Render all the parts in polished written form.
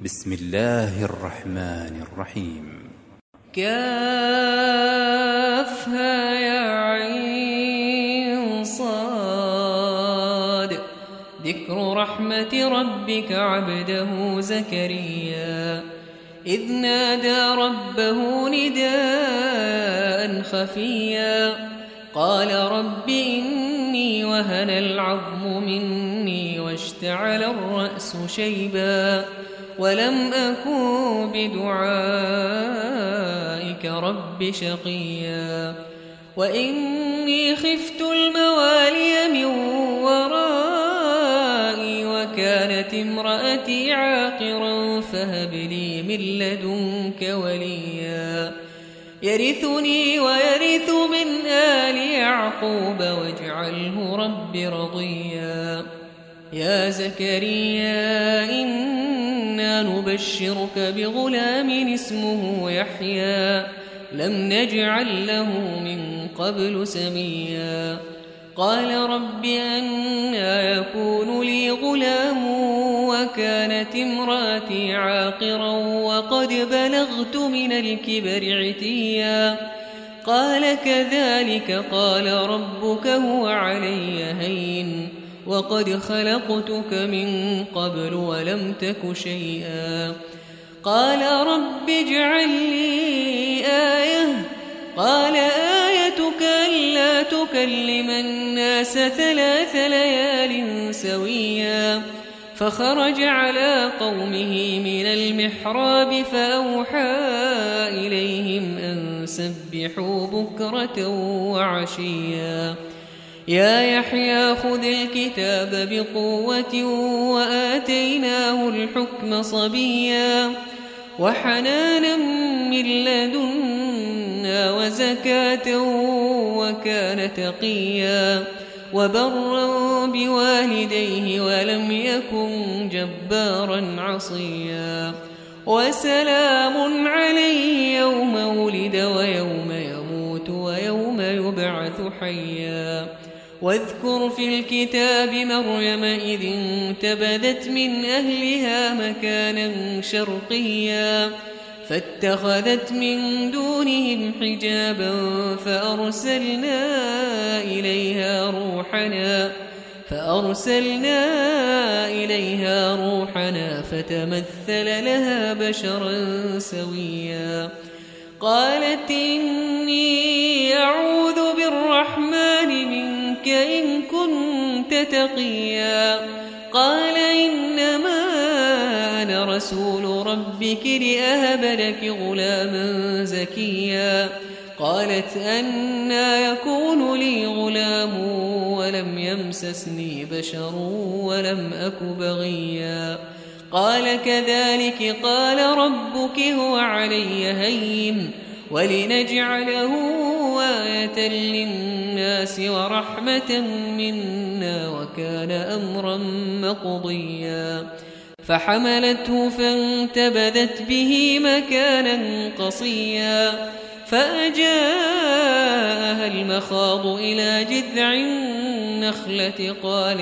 بسم الله الرحمن الرحيم. كافها يا عين صاد. ذكر رحمة ربك عبده زكريا إذ نادى ربه نداء خفيا قال رب إني وهن العظم مني واشتعل الرأس شيبا ولم أكن بدعائك رب شقيا وإني خفت الموالي من ورائي وكانت امرأتي عاقرا فهب لي من لدنك وليا يرثني ويرث من آل يعقوب واجعله رب رضيا يا زكريا إنا نبشرك بغلام اسمه يحيى لم نجعل له من قبل سميا قال رب أنى يكون لي غلام وكانت امرأتي عاقرا وقد بلغت من الكبر عتيا قال كذلك قال ربك هو علي هين وقد خلقتك من قبل ولم تك شيئا قال رب اجعل لي آية قال آيتك ألا تكلم الناس 3 ليال سويا فخرج على قومه من المحراب فأوحى إليهم أن سبحوا بكرة وعشيا يا يحيى خذ الكتاب بقوة وآتيناه الحكم صبيا وحنانا من لدنا وزكاة وكان تقيا وبرا بوالديه ولم يكن جبارا عصيا وسلام عليه يوم ولد ويوم يموت ويوم يبعث حيا واذكر في الكتاب مريم إذ انتبذت من أهلها مكانا شرقيا فاتخذت من دونهم حجابا فأرسلنا إليها روحنا فتمثل لها بشرا سويا قالت إني أعوذ بالرحمن منك إن كنت تقيا قال إنما أنا رسول ربك لأهب لك غلاما زكيا قالت أنى يكون لي غلام ولم يمسسني بشر ولم أك بغيا قال كذلك قال ربك هو علي هين ولنجعله آية للناس ورحمة منا وكان أمرا مقضيا فحملته فانتبذت به مكانا قصيا فأجاءها المخاض إلى جذع النخلة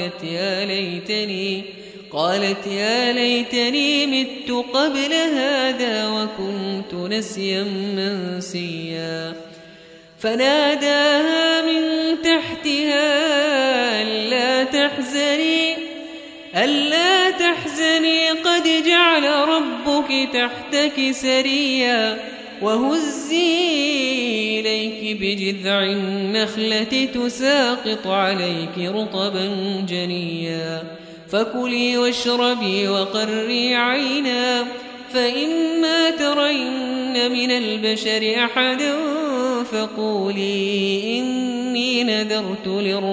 قالت يا ليتني مت قبل هذا وكنت نسيا منسيا فناداها من تحتها ألا تحزني قد جعل ربك تحتك سريا وهزي إليك بجذع النخلة تساقط عليك رطبا جنيا فكلي واشربي وقري عينا فإما ترين من البشر أحدا فقولي إني نذرت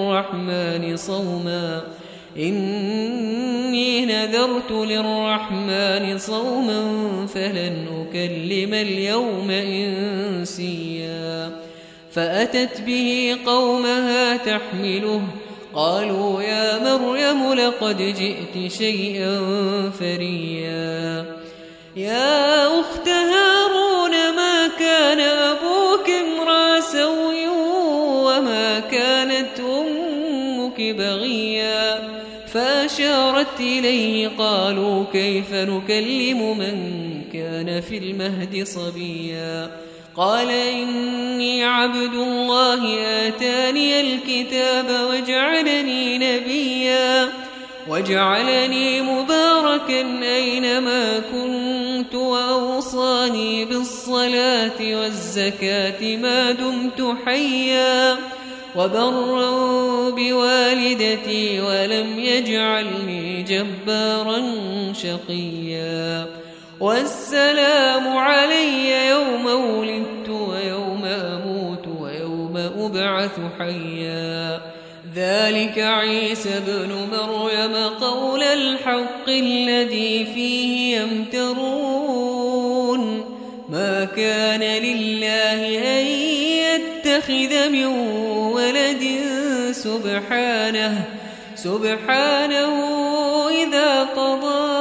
للرحمن صوما فلن أكلم اليوم إنسيا فأتت به قومها تحمله قالوا يا مريم لقد جئت شيئا فريا يا أخت هارون ما كان أبوك امرأ سوء وما كانت أمك بغيا أشارت إليه قالوا كيف نكلم من كان في المهد صبيا قال إني عبد الله آتاني الكتاب وجعلني نبيا وجعلني مباركا أينما كنت وأوصاني بالصلاة والزكاة ما دمت حيا وبرا بوالدتي ولم يجعلني جبارا شقيا والسلام علي يوم ولدت ويوم أموت ويوم أبعث حيا ذلك عيسى بن مريم قول الحق الذي فيه يمترون ما كان لله أن يتخذ من ولد سبحانه إذا قضى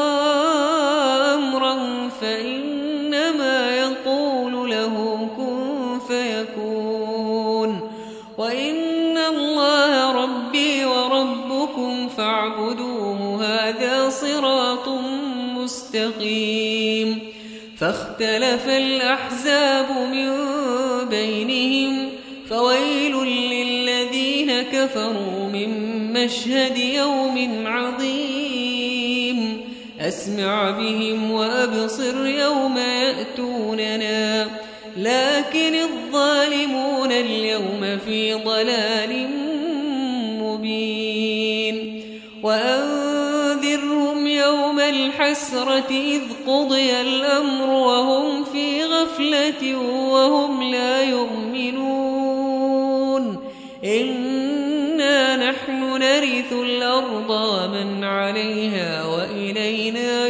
أمرا فإنما يقول له كن فيكون وإن الله ربي وربكم فاعبدوه هذا صراط مستقيم فاختلف الأحزاب من بينهم فويل للذين كفروا من مشهد يوم عظيم أسمع بهم وأبصر يوم يأتوننا لكن الظالمون اليوم في ضلال مبين وأنذرهم يوم الحسرة إذ قضي الأمر وهم في غفلة وهم لا يؤمنون إنا نحن نرث الأرض ومن عليها وإلينا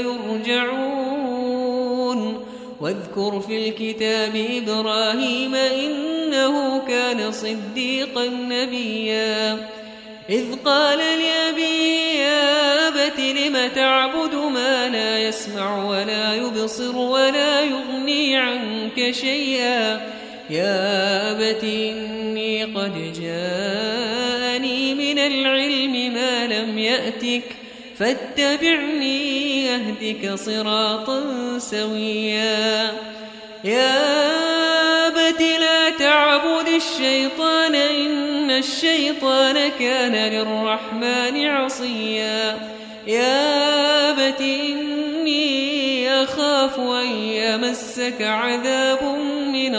يرجعون واذكر في الكتاب إبراهيم إنه كان صديقا نبيا إذ قال لأبيه يا أبت لم تعبد ما لا يسمع ولا يبصر ولا يغني عنك شيئا يا أبت إني قد جاءني من العلم ما لم يأتك فاتبعني أهدك صراطا سويا يا أبت لا تعبد الشيطان إن الشيطان كان للرحمن عصيا يا أبت إني أخاف أن يمسك عذاب من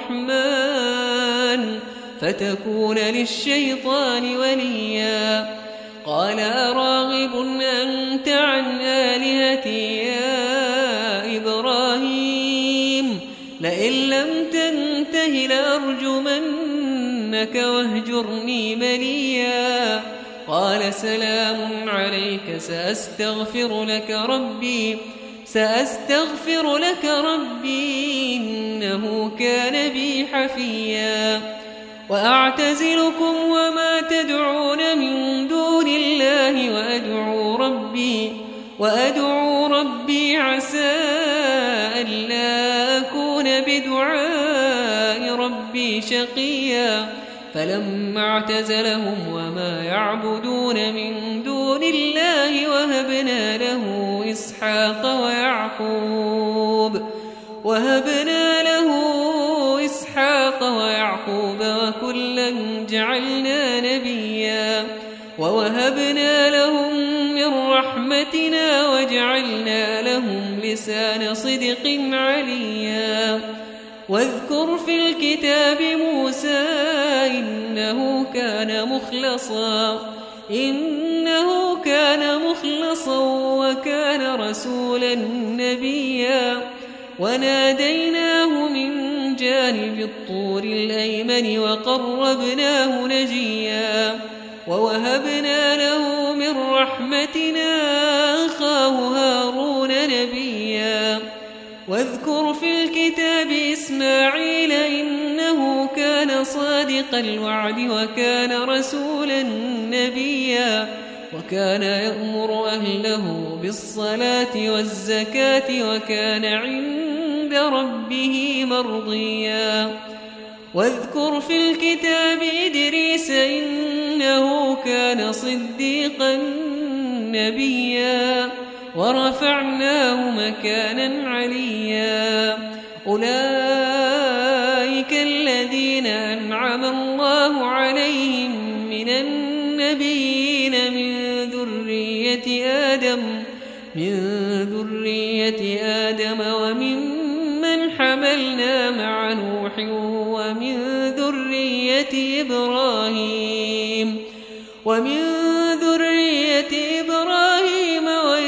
الرحمن فتكون للشيطان وليا قال أراغب أنت عن آلهتي يا إبراهيم لئن لم تنته لأرجمنك واهجرني مليا قال سلام عليك سأستغفر لك ربي إنه كان بي حفيا وأعتزلكم وما تدعون من دون الله وأدعو ربي عسى ألا أكون بدعاء ربي شقيا فلما اعتزلهم وما يعبدون من دون الله وهبنا له إسحاق ويعقوب وكلا جعلنا نبيا ووهبنا لهم من رحمتنا وجعلنا لهم لسان صدق عليا واذكر في الكتاب موسى إنه كان مخلصا وكان رسولا نبيا وناديناه من جانب الطور الأيمن وقربناه نجيا ووهبنا له من رحمتنا أخاه هارون نبيا واذكر في الكتاب إسماعيل إنه كان صادق الوعد وكان رسولا نبيا وكان يأمر أهله بالصلاة والزكاة وكان عند ربه مرضيا واذكر في الكتاب إدريس إنه كان صديقا نبيا ورفعناه مكانا عليا أولئك الذين أنعم الله عليهم من النبيين من ذرية آدم وممن حملنا مع نوح ومن ذرية إبراهيم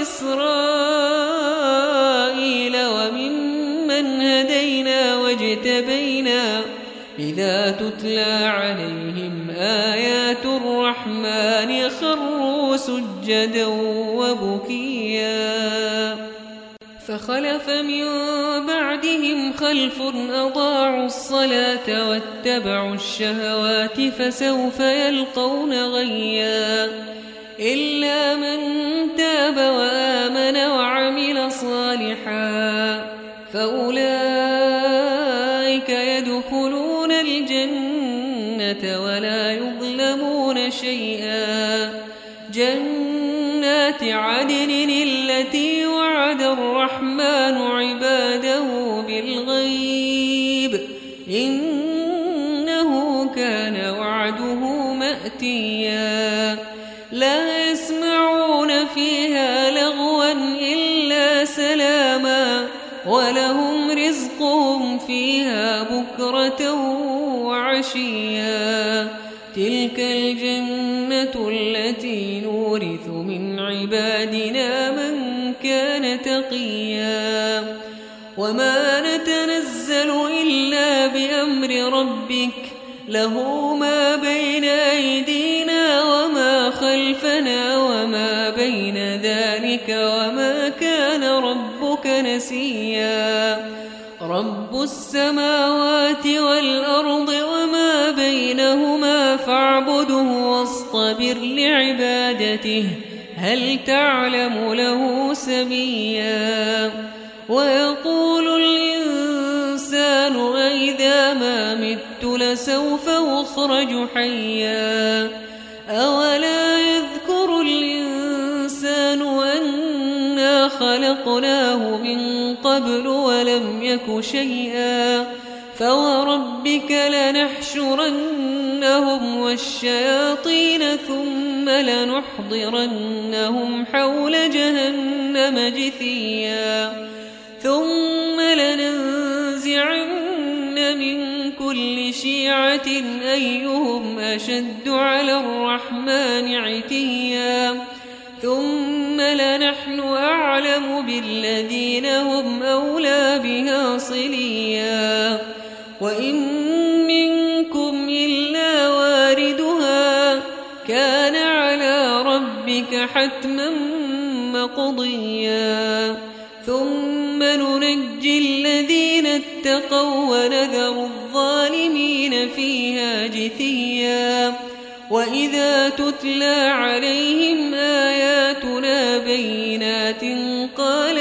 وإسرائيل وممن هدينا واجتبينا إذا تتلى عليهم آيات الرحمن خروا سجدا وبكيا فخلف من بعدهم خلف أضاعوا الصلاة واتبعوا الشهوات فسوف يلقون غيا إلا من تاب وآمن وعمل صالحا فأولئك يدخلون الجنة ولا يظلمون شيئا جنات عدن التي وعد الرحمن عباده بالغيب إنه كان وعده مأتيا لا يسمعون فيها لغوا إلا سلاما ولهم رزقهم فيها بكرة وعشيا تلك الجنة التي نورث من عبادنا من كان تقيا وما نتنزل إلا بأمر ربك له ما بين أيدينا وما خلفنا وما بين ذلك وما كان ربك نسيا رب السماوات والأرض وما بينهما فاعبده واصطبر لعبادته هل تعلم له سميا ويقول الإنسان أإذا ما مت لسوف أخرج حيا أولا يذكر الإنسان أنا خلقناه من قبل ولم يك شيئا فوربك لنحشرنهم والشياطين ثم لنحضرنهم حول جهنم جثيا ثم لننزعن من كل شيعة أيهم أشد على الرحمن عتيا ثم لنحن أعلم بالذين هم أولى بها صليا وإن منكم إلا واردها كان على ربك حتما مقضيا ثم ننجي الذين اتقوا ونذر الظالمين فيها جثيا وإذا تتلى عليهم آياتنا بينات قال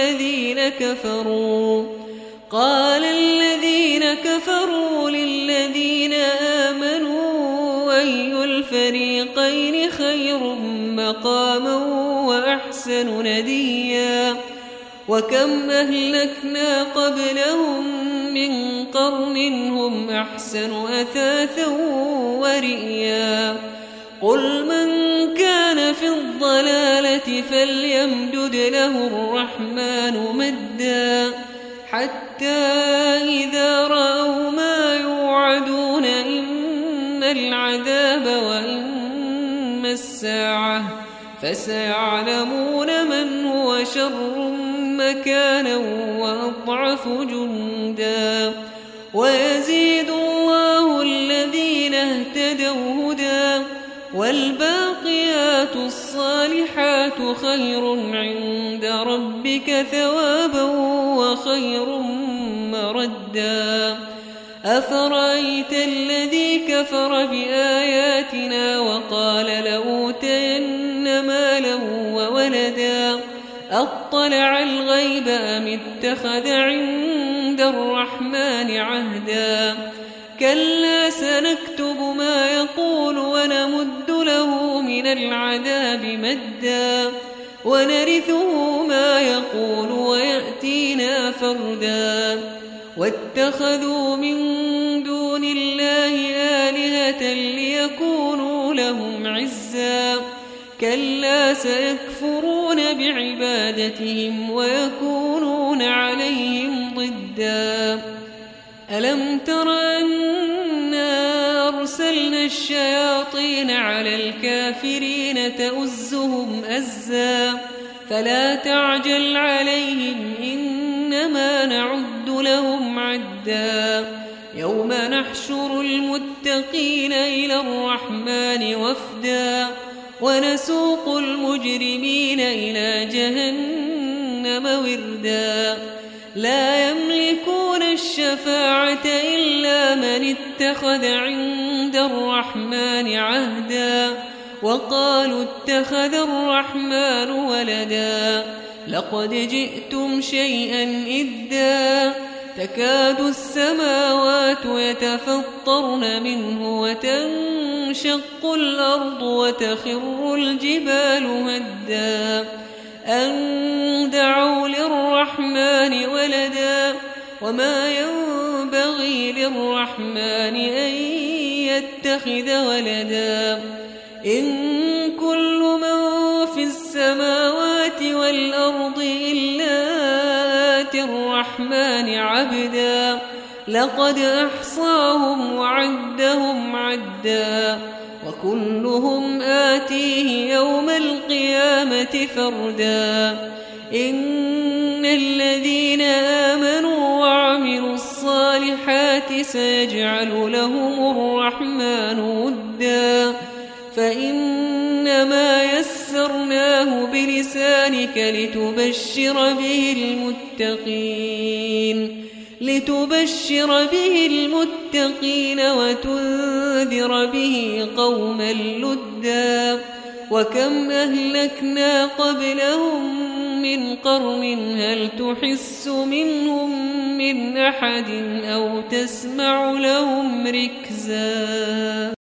الذين كفروا للذين آمنوا أي الفريقين خير مقاما وأحسن نديا وكم أهلكنا قبلهم من قرن هم أحسن أثاثا ورئيا قل من كان في الضلالة فليمدد له الرحمن مدا حتى إذا رأوا ما يوعدون إما العذاب وإما الساعة فسيعلمون من هو شر مكانا وأضعف جندا ويزيد الله الذين اهتدوا هدى والباقيات الصالحات خير عند ربك ثوابا وخير مردا أفرأيت الذي كفر بآياتنا وقال لأوتين مالا وولدا أطلع الغيب أم اتخذ عند الرحمن عهدا كلا سنكتب ما يقول ونمد له من العذاب مدا ونرثه ما يقول ويأتينا فردا واتخذوا من دون الله آلهة ليكونوا لهم عزا كلا سيكفرون بعبادتهم ويكونون عليهم ضدا ألم تر أنا أرسلنا الشياطين على الكافرين تؤزهم أزا فلا تعجل عليهم إنما نعد لهم عدا يوم نحشر المتقين إلى الرحمن وفدا ونسوق المجرمين إلى جهنم وردا لا يملكون الشفاعة إلا من اتخذ عند الرحمن عهدا وقالوا اتخذ الرحمن ولدا لقد جئتم شيئا إدا تكاد السماوات يتفطرن منه وتنشق الأرض وتخر الجبال هدا أن دعوا للرحمن ولدا وما ينبغي للرحمن أن يتخذ ولدا إن كل من في السماوات والأرض إلا آتي الرحمن عبدا لقد أحصاهم وعدهم عدا وكلهم آتيه يوم القيامة فردا إن الذين آمنوا وعملوا الصالحات سيجعل لهم الرحمن ودا فإنما يسرناه بلسانك لتبشر به المتقين وتنذر به قوما لدا وكم أهلكنا قبلهم من قرن هل تحس منهم من أحد أو تسمع لهم ركزا